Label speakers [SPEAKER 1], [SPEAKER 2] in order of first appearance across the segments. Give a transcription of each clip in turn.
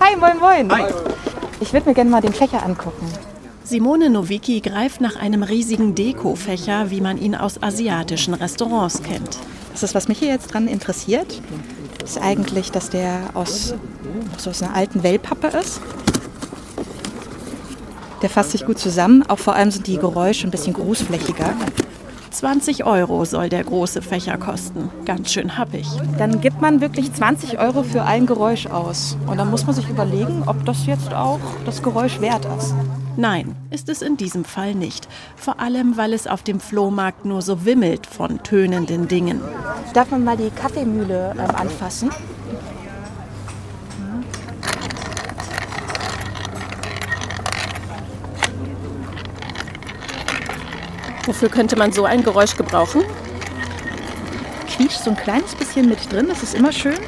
[SPEAKER 1] Hi, moin, moin. Hi. Ich würde mir gerne mal den Fächer angucken.
[SPEAKER 2] Simone Nowicki greift nach einem riesigen Dekofächer, wie man ihn aus asiatischen Restaurants kennt.
[SPEAKER 1] Das ist, was mich hier jetzt dran interessiert, ist eigentlich, dass der aus einer alten Wellpappe ist. Der fasst sich gut zusammen, auch vor allem sind die Geräusche ein bisschen großflächiger.
[SPEAKER 2] 20 € soll der große Fächer kosten. Ganz schön happig.
[SPEAKER 1] Dann gibt man wirklich 20 € für ein Geräusch aus. Und dann muss man sich überlegen, ob das jetzt auch das Geräusch wert ist.
[SPEAKER 2] Nein, ist es in diesem Fall nicht. Vor allem, weil es auf dem Flohmarkt nur so wimmelt von tönenden Dingen.
[SPEAKER 1] Darf man mal die Kaffeemühle anfassen?
[SPEAKER 2] Wofür könnte man so ein Geräusch gebrauchen?
[SPEAKER 1] Quietscht so ein kleines bisschen mit drin, das ist immer schön.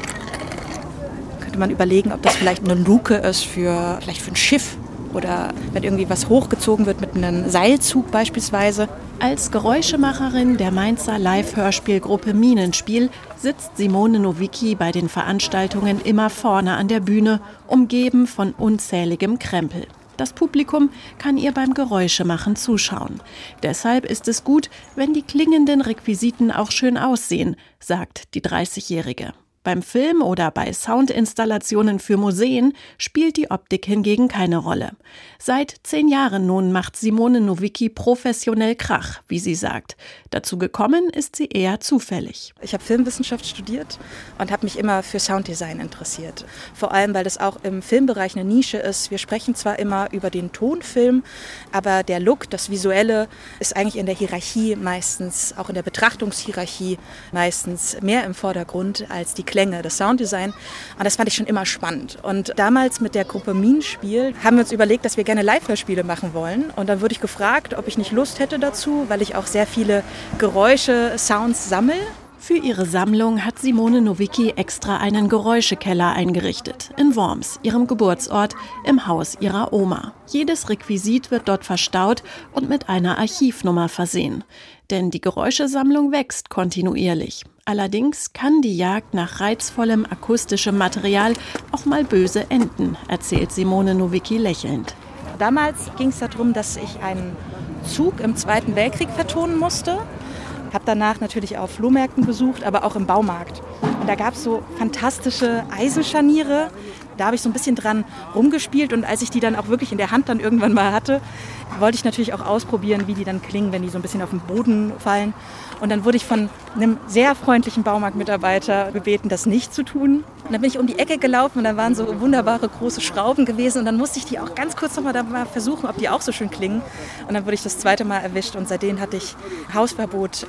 [SPEAKER 1] Könnte man überlegen, ob das vielleicht eine Luke ist vielleicht für ein Schiff oder wenn irgendwie was hochgezogen wird mit einem Seilzug beispielsweise.
[SPEAKER 2] Als Geräuschemacherin der Mainzer Live-Hörspielgruppe Minenspiel sitzt Simone Nowicki bei den Veranstaltungen immer vorne an der Bühne, umgeben von unzähligem Krempel. Das Publikum kann ihr beim Geräuschemachen zuschauen. Deshalb ist es gut, wenn die klingenden Requisiten auch schön aussehen, sagt die 30-Jährige. Beim Film oder bei Soundinstallationen für Museen spielt die Optik hingegen keine Rolle. Seit 10 Jahren nun macht Simone Nowicki professionell Krach, wie sie sagt. Dazu gekommen ist sie eher zufällig.
[SPEAKER 1] Ich habe Filmwissenschaft studiert und habe mich immer für Sounddesign interessiert. Vor allem, weil das auch im Filmbereich eine Nische ist. Wir sprechen zwar immer über den Tonfilm, aber der Look, das Visuelle, ist eigentlich in der Hierarchie meistens, auch in der Betrachtungshierarchie meistens mehr im Vordergrund als die Klänge, das Sounddesign. Und das fand ich schon immer spannend. Und damals mit der Gruppe Minenspiel haben wir uns überlegt, dass wir gerne Live-Hörspiele machen wollen. Und dann wurde ich gefragt, ob ich nicht Lust hätte dazu, weil ich auch sehr viele Geräusche, Sounds sammle.
[SPEAKER 2] Für ihre Sammlung hat Simone Nowicki extra einen Geräuschekeller eingerichtet, in Worms, ihrem Geburtsort, im Haus ihrer Oma. Jedes Requisit wird dort verstaut und mit einer Archivnummer versehen. Denn die Geräuschesammlung wächst kontinuierlich. Allerdings kann die Jagd nach reizvollem akustischem Material auch mal böse enden, erzählt Simone Nowicki lächelnd.
[SPEAKER 1] Damals ging es darum, dass ich einen Zug im Zweiten Weltkrieg vertonen musste. Habe danach natürlich auf Flohmärkten besucht, aber auch im Baumarkt. Und da gab es so fantastische Eisenscharniere. Da habe ich so ein bisschen dran rumgespielt und als ich die dann auch wirklich in der Hand dann irgendwann mal hatte, wollte ich natürlich auch ausprobieren, wie die dann klingen, wenn die so ein bisschen auf den Boden fallen. Und dann wurde ich von einem sehr freundlichen Baumarktmitarbeiter gebeten, das nicht zu tun. Und dann bin ich um die Ecke gelaufen und da waren so wunderbare große Schrauben gewesen und dann musste ich die auch ganz kurz noch mal versuchen, ob die auch so schön klingen. Und dann wurde ich das 2. Mal erwischt und seitdem hatte ich Hausverbot.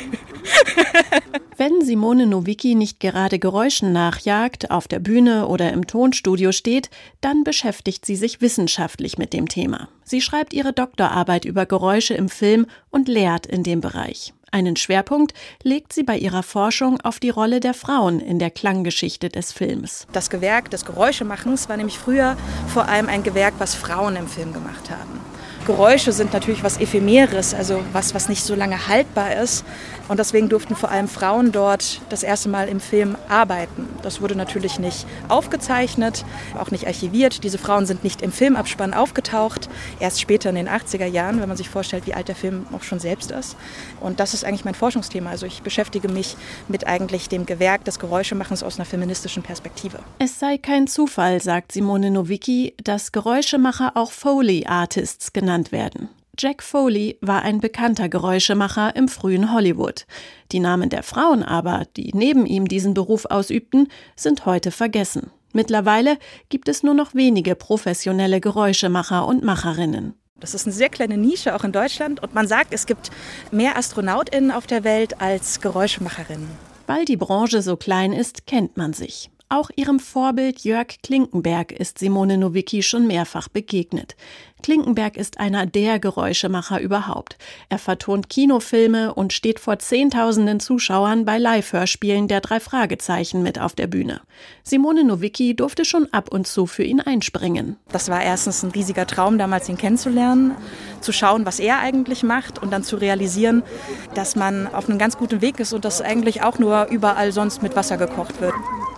[SPEAKER 2] Wenn Simone Nowicki nicht gerade Geräuschen nachjagt, auf der Bühne oder im Tonstudio steht, dann beschäftigt sie sich wissenschaftlich mit dem Thema. Sie schreibt ihre Doktorarbeit über Geräusche im Film und lehrt in dem Bereich. Einen Schwerpunkt legt sie bei ihrer Forschung auf die Rolle der Frauen in der Klanggeschichte des Films.
[SPEAKER 1] Das Gewerk des Geräuschemachens war nämlich früher vor allem ein Gewerk, was Frauen im Film gemacht haben. Geräusche sind natürlich was Ephemeres, also was nicht so lange haltbar ist. Und deswegen durften vor allem Frauen dort das erste Mal im Film arbeiten. Das wurde natürlich nicht aufgezeichnet, auch nicht archiviert. Diese Frauen sind nicht im Filmabspann aufgetaucht, erst später in den 80er Jahren, wenn man sich vorstellt, wie alt der Film auch schon selbst ist. Und das ist eigentlich mein Forschungsthema. Also ich beschäftige mich mit eigentlich dem Gewerk des Geräuschemachens aus einer feministischen Perspektive.
[SPEAKER 2] Es sei kein Zufall, sagt Simone Nowicki, dass Geräuschemacher auch Foley-Artists genannt werden. Jack Foley war ein bekannter Geräuschemacher im frühen Hollywood. Die Namen der Frauen aber, die neben ihm diesen Beruf ausübten, sind heute vergessen. Mittlerweile gibt es nur noch wenige professionelle Geräuschemacher und Macherinnen.
[SPEAKER 1] Das ist eine sehr kleine Nische, auch in Deutschland. Und man sagt, es gibt mehr AstronautInnen auf der Welt als Geräuschemacherinnen.
[SPEAKER 2] Weil die Branche so klein ist, kennt man sich. Auch ihrem Vorbild Jörg Klinkenberg ist Simone Nowicki schon mehrfach begegnet. Klinkenberg ist einer der Geräuschemacher überhaupt. Er vertont Kinofilme und steht vor Zehntausenden Zuschauern bei Live-Hörspielen der 3 Fragezeichen mit auf der Bühne. Simone Nowicki durfte schon ab und zu für ihn einspringen.
[SPEAKER 1] Das war erstens ein riesiger Traum, damals ihn kennenzulernen, zu schauen, was er eigentlich macht und dann zu realisieren, dass man auf einem ganz guten Weg ist und dass eigentlich auch nur überall sonst mit Wasser gekocht wird.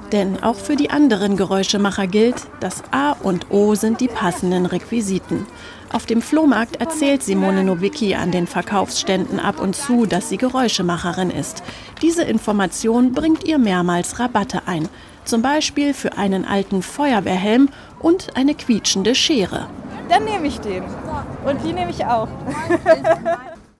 [SPEAKER 2] Denn auch für die anderen Geräuschemacher gilt, das A und O sind die passenden Requisiten. Auf dem Flohmarkt erzählt Simone Nowicki an den Verkaufsständen ab und zu, dass sie Geräuschemacherin ist. Diese Information bringt ihr mehrmals Rabatte ein. Zum Beispiel für einen alten Feuerwehrhelm und eine quietschende Schere.
[SPEAKER 1] Dann nehme ich den. Und die nehme ich auch.